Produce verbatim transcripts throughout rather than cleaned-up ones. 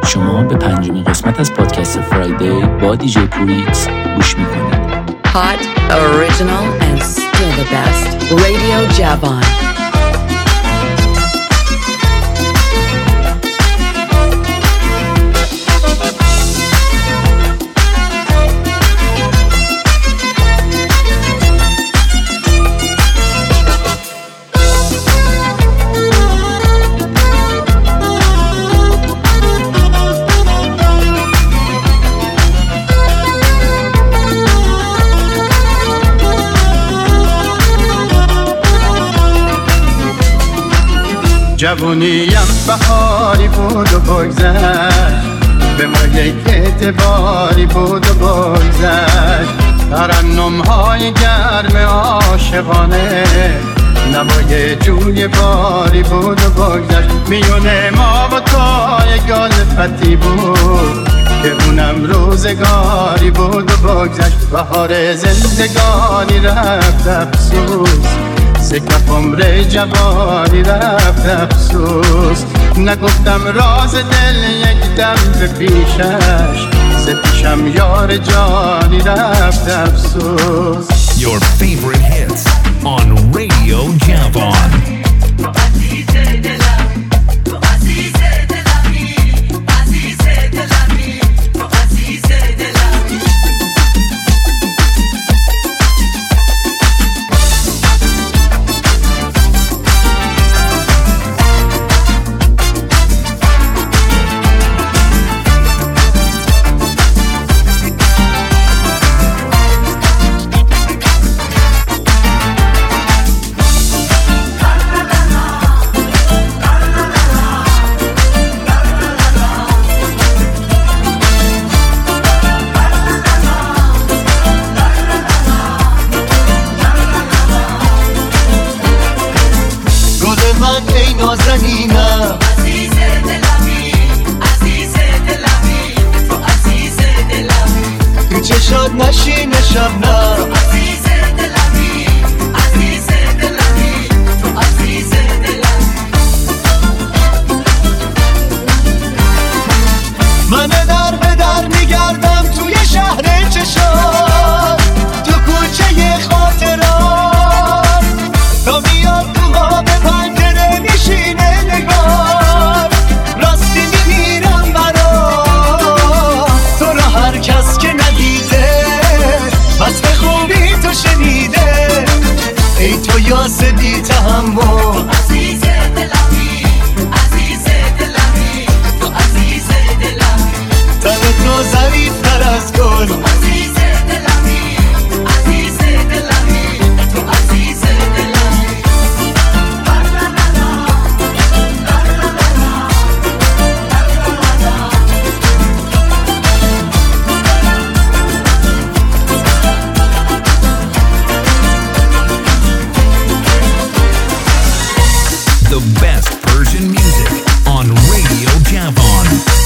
شما به پنجمین قسمت از پادکست فرایدی با دیجی پوریکس گوش میکنید. Hot, original and still the best. Radio Javon. جوونیم بهاری بود و بگذشت، به ما یک اعتباری بود و بگذشت. ترنم‌های گرم عاشقانه نوای جوی باری بود و بگذشت. میونه ما و تای گالفتی بود که اونم روزگاری بود و بگذشت. بهار زندگانی رفت افسوس، سکف عمر جوانی رفت افسوس. نگفتم راز دل یک دم به پیشش، ز پیشم یار جانی رفت افسوس. Your favorite hits on Radio Javon. نازنینم عزیز دلمی، عزیز دلمی، تو عزیز دلمی، تو چشات نشین شبنم. عزیز دلمی، عزیز دلمی، تو عزیز دلمی. من در به در میگردم توی شهر چشات، تو کوچه خاطرات، تا میاد تو ها به پنجره میشینه نگار. راستی میمیرم برات، تو را هر کس که ندیده وصف خوبی تو شنیده. ای تو یاس بی تحمل، عزیز دلمی، عزیز دلمی، تو عزیز دلمی، تن تو ظریف‌تر از گل. عزیز دلمی، عزیز دلمی، تو عزیز دلمی. The best Persian music on Radio Javon.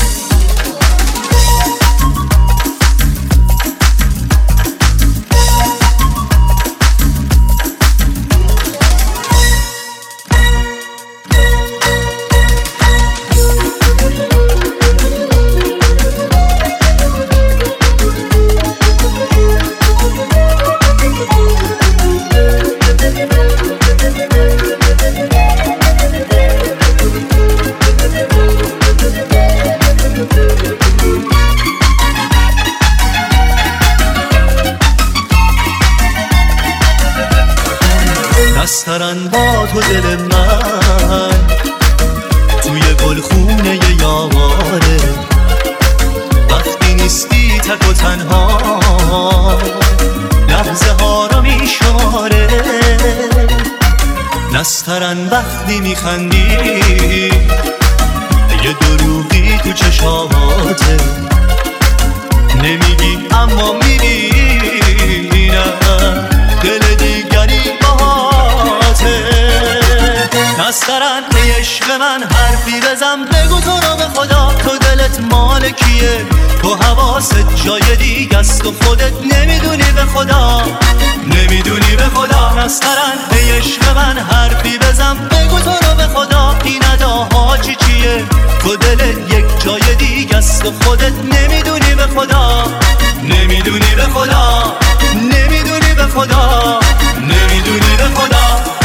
نسترن با تو دل من توی گلخونه یاره، وقتی نیستی تک و تنها لحظه ها رو میشماره. نسترن وقتی میخندی یه دروغی تو چشاته، نمیگی اما میبینم دل دیگری باهاته. نسترن ای عشق من حرفی بزن، بگو تو رو به خدا تو دلت مال کیه، تو حواست جای دیگه است و خودت نمیدونی به خدا، نمیدونی به خدا. نسترن ای عشق من حرفی بزن، بگو تو رو به خدا این اداها چی چیه، تو دلت یک جای دیگه خودت نمیدونی به خدا، نمیدونی به خدا، نمیدونی به خدا، نمیدونی به خدا.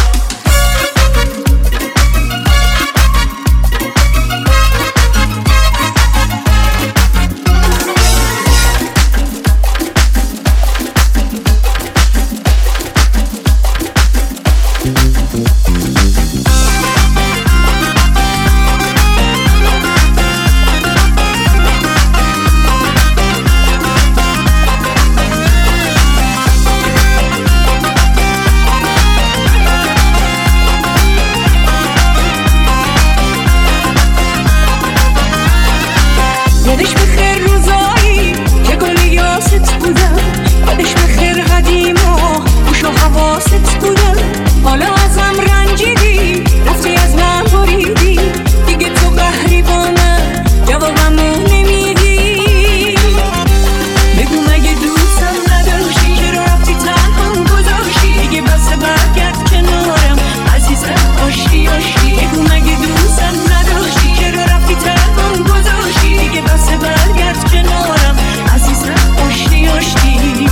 یادش بخیر روزایی که گل یاست بودم، یادش بخیر قدیما گوش و حواست بودم. حالا ازم رنجیدی رفتی از من بریدی، دیگه تو قهری با من جوابمو نمیدی. بگو مگه دوستم نداشتی، چرا رفتی تنهام گذاشتی؟ دیگه بس برگرد کنارم عزیزم، آشتی آشتی. بگو مگه دوستم نداشتی، چرا رفتی تنهام گذاشتی؟ دیگه بس برگرد کنارم عزیزم، آشتی آشتی.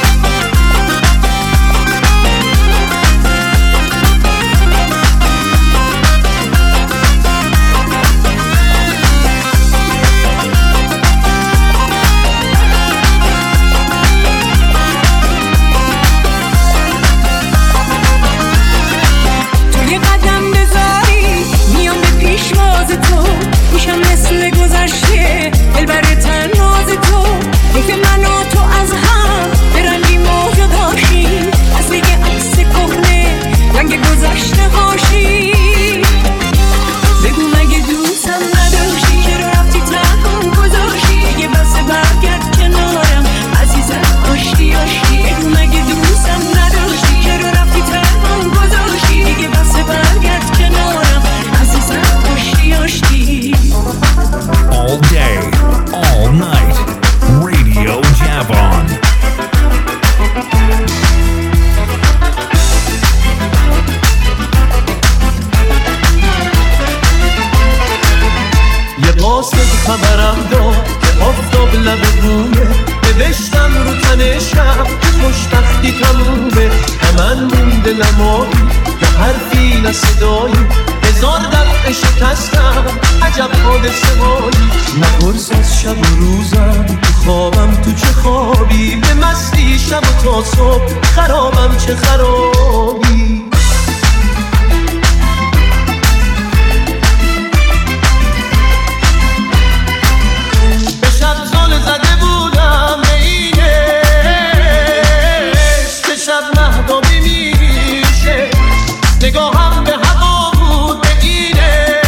تو یه قدم بذاری میام به پیشواز تو، میشم مثل گذشته دلبر تناز تو. که من و تو از هم برنگیم و جداشیم، از دیگه عکس کهنه رنگ گذشته هاشی. بگو مگه دوستم نداشتی، چرا رفتی تنهام گذاشتی؟ دیگه بس برگرد کنارم عزیزم، آشتی آشتی. بگو مگه دوستم نداشتی، چرا رفتی تنهام گذاشتی؟ دیگه بس برگرد کنارم عزیزم، آشتی آشتی. All day, all night, Radio Javon. یه قاصد خبرم داد که آفتاب لب رومه، نوشتم رو تنشم که خوشبختی تمومه. من مونده لمایی نه حرفی نه صدایی، هزار دفعه شکستم عجب حادثه هایی. نپرس از شب و روزم تو خوابم تو چه خوابی، به مستی شب و تا صبح خرابم چه خرابی. به شب زل زده بودم به اینش که شب مهدابی میشه، نگاهم به هوا بود به اینش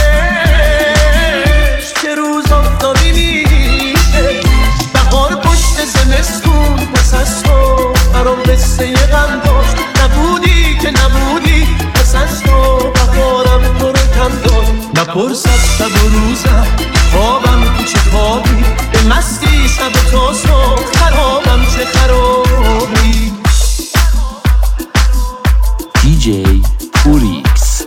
که روز آفتابی میشه. بهار پشت زمستون پس از تو برام قصه غم داشت، نبودی که نبودی پس از تو بهارم تو رو کم داشت. نپرس از شب و روزم خوابم تو چه خوابی، به مستی شب تا صبح خرابم چه خرابی. دی جی پوریکس.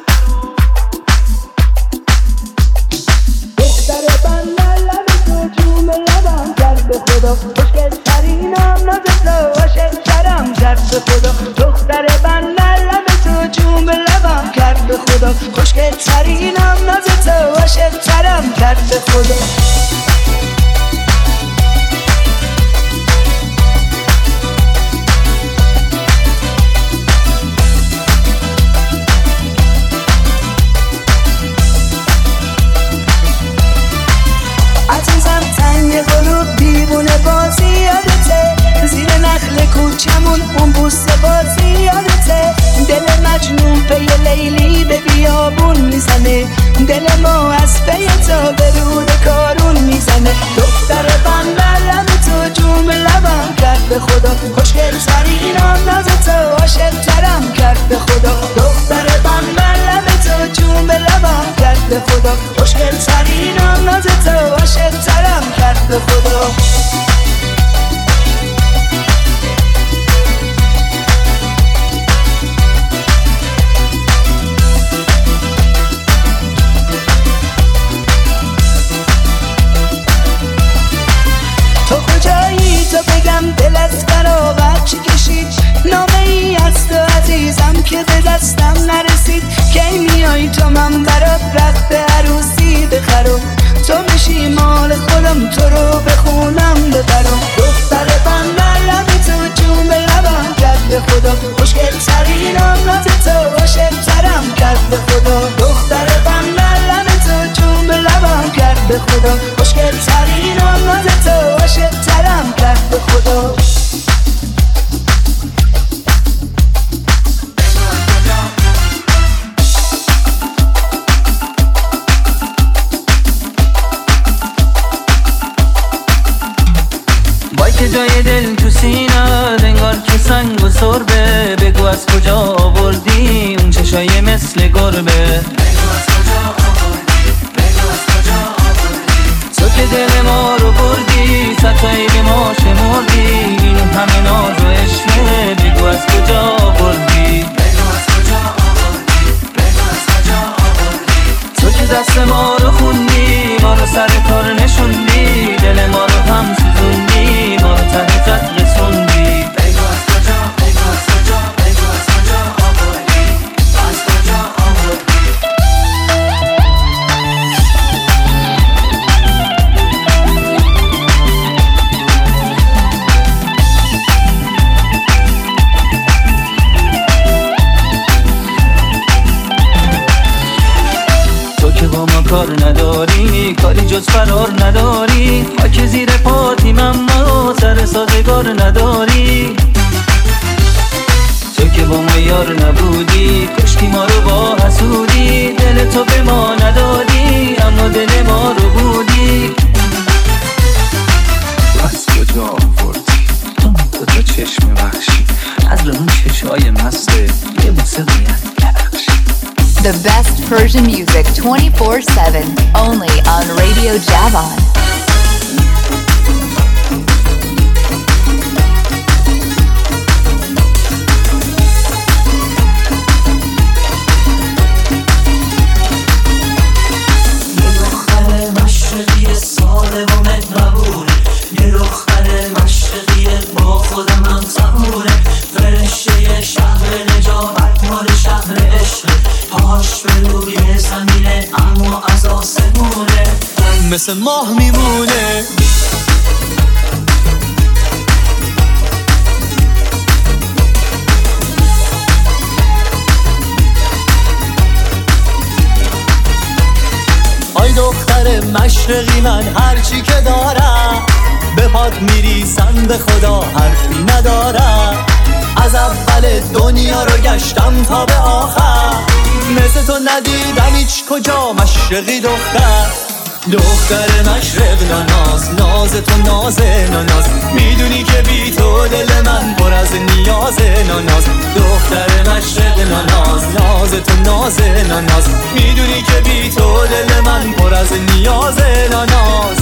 دختر بندر لب تو جون لبم کرد به خدا، خوشگل ترینم نازت تو عاشق شدم کرد به خدا. دختر بندر لب تو جون لبم کرد به خدا، خوشگل ترینم نازت تو عاشق شدم کرد به خدا. عزیزم تنگ قلوب دیوونه بازی یادته، زیر نخل کوچمون اون بوسه بازی یادته. دل مجنون پی لیلی به بیابون میزنه، دل ما از پی تا به رود کارون میزنه. دختر بندر لب تو جون لبم کرد به خدا، خوشگل ترینم نازت تو عاشق ترم کرد به خدا. دختر بندر لب تو جون لبم کرد به خدا، خوشگل ترینم نازت تو عاشق ترم کرد به خدا. دل از فراغت چی کشید نامه ای از تو عزیزم که به دستم نرسید کی میای تو من برات رخت عروسی بخرم تو میشی مال خودم تو رو بخونم ببرم دختر بندر لبی تو جون به لبم کرد به خدا خوشگل ترین آنات تو عاشق ترم کرد به خدا دختر بندر لبی تو جون به لبم کرد به خدا خوشگل ترین آنات تو عاشق ترم کرد به خدا که جای دل تو سینه انگار که سنگ و سربه بگو از کجا آوردی اون چشای مثل گربه بگو از کجا آوردی بگو از کجا آوردی تو که دل ما رو بردی ستایی به ما شمردی این همه ناز و عشقه بگو از کجا آوردی بگو از کجا آوردی بگو از کجا آوردی تو که دست ما رو خوندی ما رو سر کار نشوندی دل ما رو هم سوزوندی ما رو ته خط رسوندی بگو از کجا بگو از کجا بگو از کجا آوردی از کجا آوردی تو که با ما کار نداری کاری جز فرار نداری خاک زیر پاتیم اما سر سازگار نداری تو که با ما یار نبودی کشتی ما رو با حسودی دل تو به ما ندادی اما دل ما رو بودی از کجا آوردی تو تو چشم بخشی از اون چشای مسته یه بوسه باید ببخشی The best Persian music twenty-four seven, only on Radio Javan. یه دختر مشرقی ساده و مهربونه یه دختر مشرقی با خودم هم تمونه فرشته شهر نجابت مال شهر عشق پاش به روی زمینه اما از آسمونه مثل ماه میمونه آی دختر مشرقی من هرچی که دارم به پات میریسم به خدا حرفی ندارم از اول دنیا رو گشتم تا به آخر مثل تو ندیدم هیچ کجا مشرقی دختر دختر مشرق ناز ناز تو ناز ناز میدونی که بی تو دل من پر از نیاز ناز دختر مشرق ناز ناز تو ناز ناز میدونی که بی تو دل من پر از نیاز ناز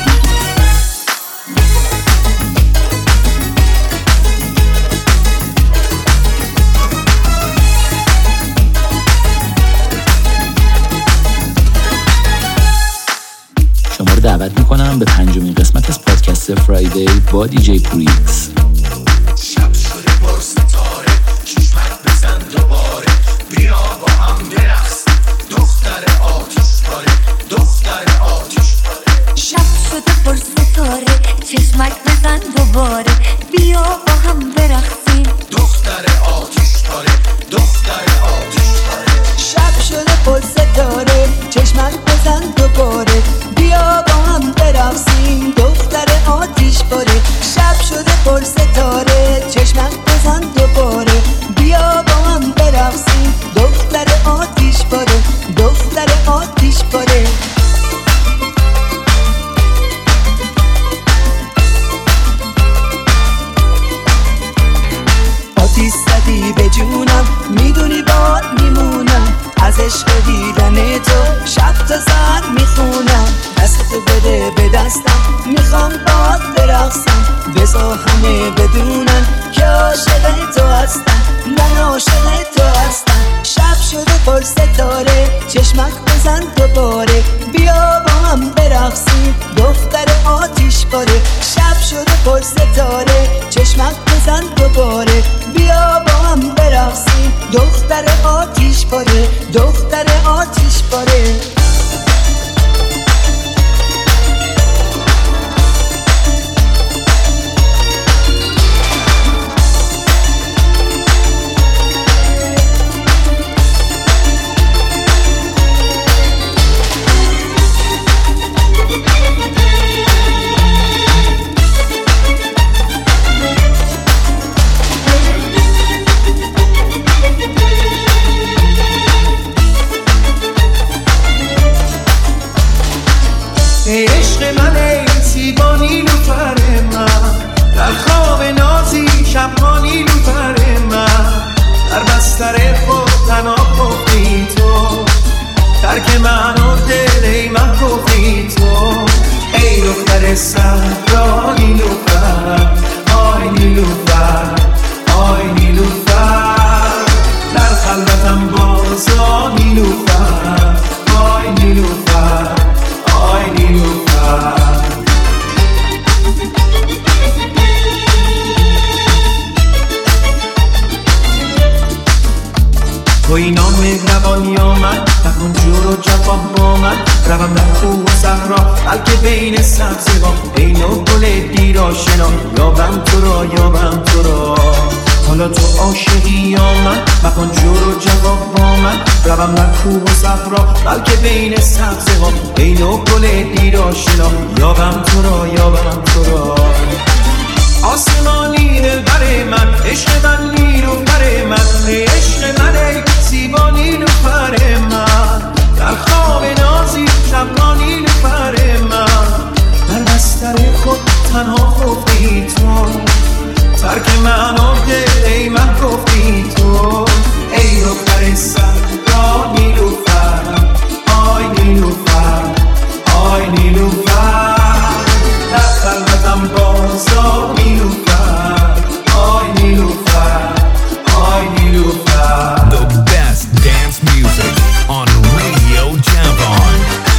شما رو دعوت میکنم به پنجمین قسمت از پادکست فرایدی با دیجی پوریکس. شب شده پر ستاره چشمت بزن دوباره بیا با هم برقصیم دختر آتش پاره دختر آتش پاره شب شده پر ستاره چشمک بزن دوباره بیا با هم برقصیم دختر آتش پاره دختر آتش پاره شب شده پر ستاره چشمک بزن دوباره بیا با هم برقصیم دختر آتیش پاره شب شده پر ستاره چشمک بزن دوباره بیا با هم برقصیم دختر آتیش پاره دختر آتیش پاره آتیش زدی به جونم میدونی باد میمونم از عشق دیدن تو شب تا سر میخونم دستتو بده به دستم میخوام باد برقصم بذار همه بدونن که عاشق تو هستم من عاشق تو هستم شب شده پر ستاره چشمک بزن دوباره بیا با هم برقصیم دختر آتیش پاره شب شده پر ستاره شبها نیلوفر من در بستر خود تنها گفتی تو ترک من و دل ای من گفتی تو ای دختر صحرا نیلوفر آی نیلوفر آی نیلوفر در خلوتم بازا نیلوفر آی نیلوفر آی نیلوفر تو اینا مهربانی آمد نکن جور و جفا با من روم در کوه و صحرا بلکه بین سبزه‌ها ای نو گل دیرآشنا یابم تو را یابم تو را حالا تو عاشقی یا من مکن جور و جفا با من روم در کوه و صحرا بلکه بین سبزه‌ها ای نو گل دیرآشنا یابم تو را یابم تو را آسمانی دلبر من عشق من نیلوفر من ای عشق من ای زیبا نیلوفر من در خواب نازی شبها نیلوفر من در بستر خود تنها گفتی تو ترک من و دل ای من گفتی تو ای دختر صحرا نیلوفر آی نیلوفر آی نیلوفر در خلوتم بازا نیلوفر آی نیلوفر آی نیلوفر. The best dance music on Radio Javon.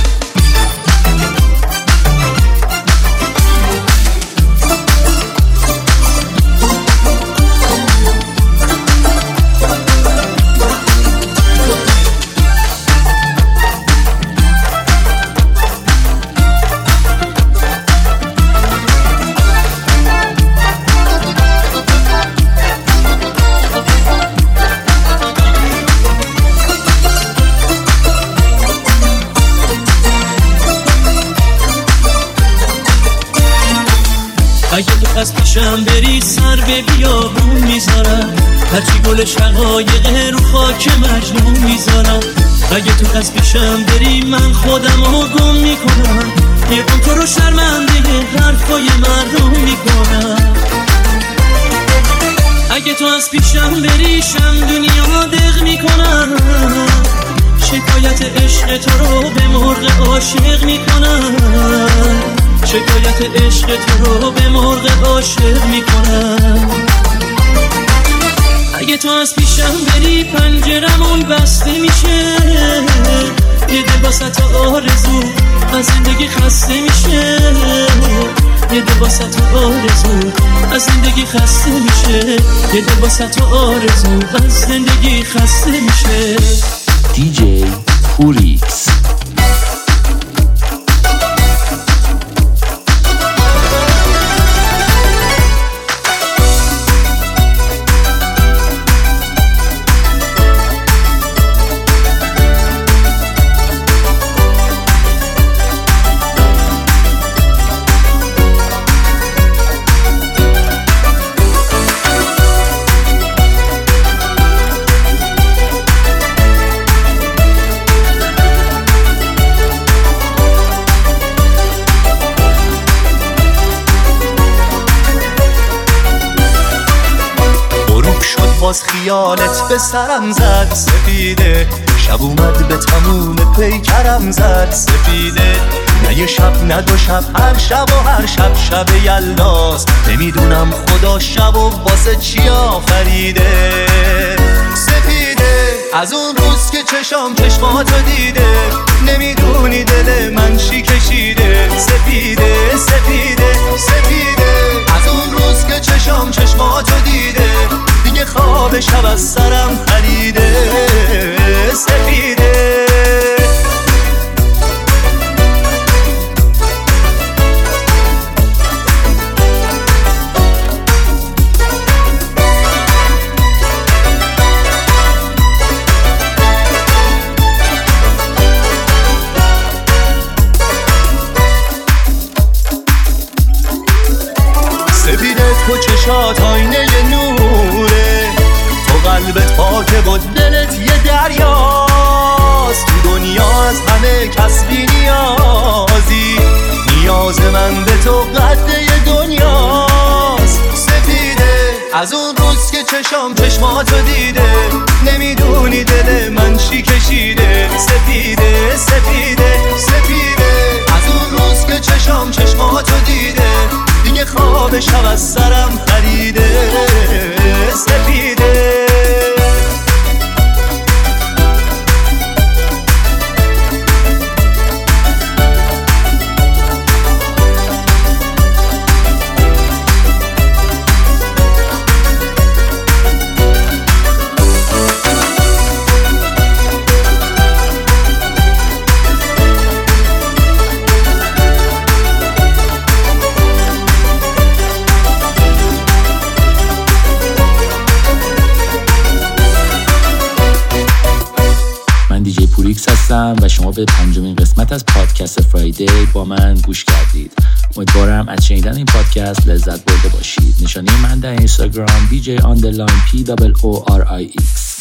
اگه تو از پیشم بری سر به بیابون میذارم هرچی گل شقایق رو خاک مجنون میذارم اگه تو از پیشم بری من خودم رو گم میکنم یه گم تو رو شرمنده حرفای مردم میکنم اگه تو از پیشم بری شم دنیا دق میکنم شکایت عشق تو رو به مرغ عاشق میکنم شکایت عشق تو رو به مرغ عاشق میکنم اگه تو از پیشم بری پنجرمون بسته میشه یه دل واسط آرزو از زندگی خسته میشه یه دل واسط آرزو از زندگی خسته میشه یه دل واسط آرزو از زندگی خسته میشه. دی جی پوریکس. باز خیالت به سرم زد سفیده شب اومد به تموم پیکرم زد سفیده نه یه شب نه دو شب هر شب و هر شب شب یلداست نمیدونم خدا شب و واسه چی آفریده سفیده از اون روز که چشام چشماتو دیده نمیدونی دل من چی کشیده سفیده سفیده سفیده از اون روز که چشام چشماتو دیده دیگه خواب شب از سرم پریده سفیده سفیده تو چشات آینه نوره تو قلبت پاکه و دلت یه دریاست تو دنیا از همه کس بی نیازی نیاز من به تو قده دنیاست سفیده از اون روز که چشام چشماتو دیده نمیدونی دل من چی کشیده سپیده سپیده سپیده از اون روز که چشام چشماتو دیده دیگه خواب شب از سرم پریده سپیده هستم و شما به پنجمین قسمت از پادکست فرایدی با من گوش کردید. امیدوارم از شنیدن این پادکست لذت برده باشید. نشانی من در اینستاگرام دی جی آندرلاین پی دابل او آر آی ایکس.